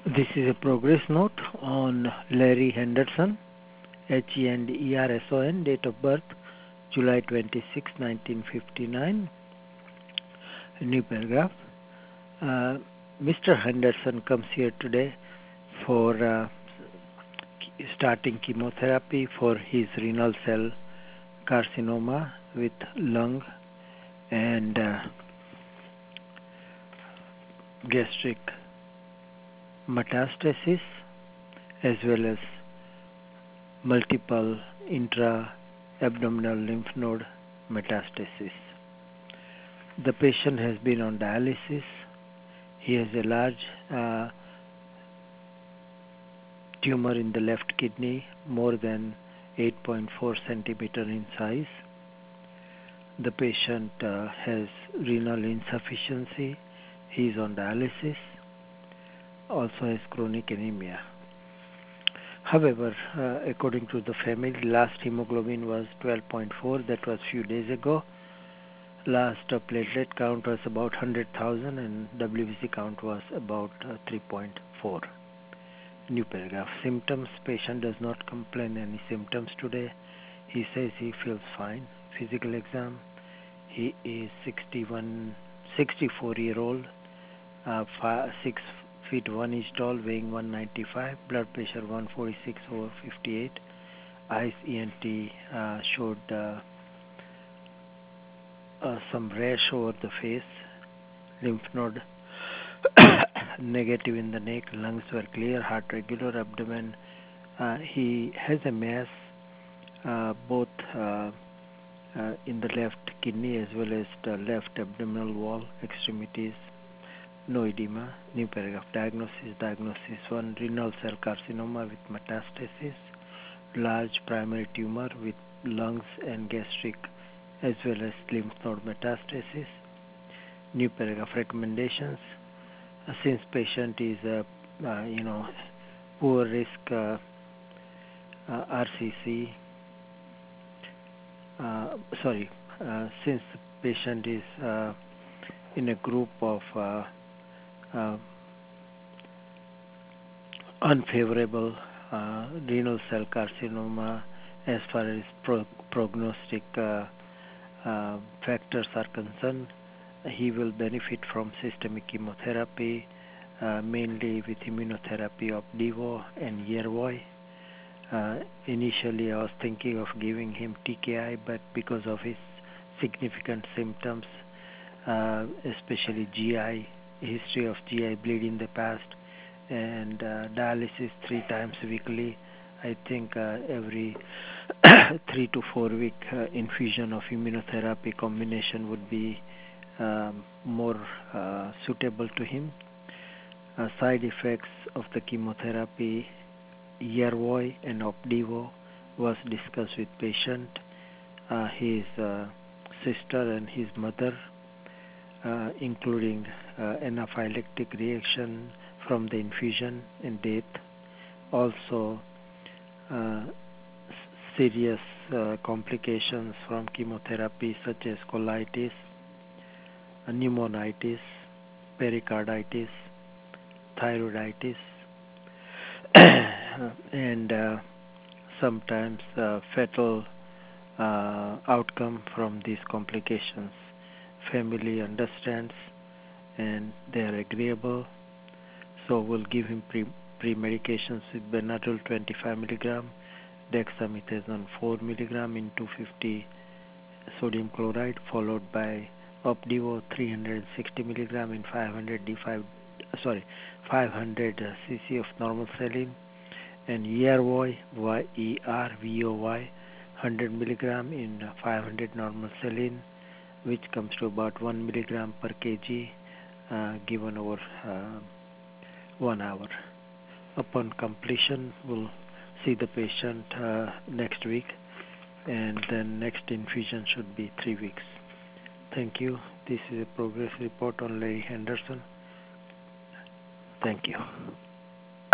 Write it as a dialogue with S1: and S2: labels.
S1: This is a progress note on Larry Henderson, Henderson, date of birth July 26, 1959. New paragraph. Mr. Henderson comes here today for starting chemotherapy for his renal cell carcinoma with lung and gastric metastasis, as well as multiple intra-abdominal lymph node metastasis. The patient has been on dialysis. He has a large tumor in the left kidney, more than 8.4 centimeter in size. The patient has renal insufficiency. He is on dialysis. Also has chronic anemia. However, according to the family, last hemoglobin was 12.4. That was few days ago. Last platelet count was about 100,000 and WBC count was about 3.4. New paragraph. Symptoms. Patient does not complain any symptoms today. He says he feels fine. Physical exam. He is 64-year-old, 6 feet 1 inch tall, weighing 195, blood pressure 146/58. Eyes ENT showed some rash over the face, lymph node negative in the neck, lungs were clear, heart regular, abdomen. He has a mass both in the left kidney as well as the left abdominal wall, extremities. No edema. New paragraph. Diagnosis. Diagnosis 1. Renal cell carcinoma with metastasis. Large primary tumor with lungs and gastric as well as lymph node metastasis. New paragraph. Recommendations. Since patient is poor risk RCC. Since the patient is in a group of unfavorable renal cell carcinoma as far as prognostic factors are concerned, he will benefit from systemic chemotherapy, mainly with immunotherapy of Opdivo and Yervoy. Initially I was thinking of giving him TKI, but because of his significant symptoms, especially GI, history of GI bleed in the past, and dialysis 3 times weekly, I think every 3 to 4 week infusion of immunotherapy combination would be more suitable to him. Side effects of the chemotherapy, Yervoy and Opdivo, was discussed with patient, his sister and his mother, including anaphylactic reaction from the infusion and death. Also serious complications from chemotherapy such as colitis, pneumonitis, pericarditis, thyroiditis, and sometimes fatal outcome from these complications. Family understands and they are agreeable, so we'll give him pre-medications with Benadryl 25 mg, dexamethasone 4 mg in 250 sodium chloride, followed by Opdivo 360 mg in 500 cc of normal saline, and Yervoy, Yervoy 100 mg in 500 normal saline, which comes to about 1 mg per kg, given over 1 hour. Upon completion, we'll see the patient next week, and then next infusion should be 3 weeks. Thank you. This is a progress report on Larry Henderson. Thank you.